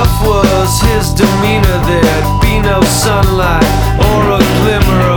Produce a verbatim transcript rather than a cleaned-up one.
was his demeanor, there'd be no sunlight or a glimmer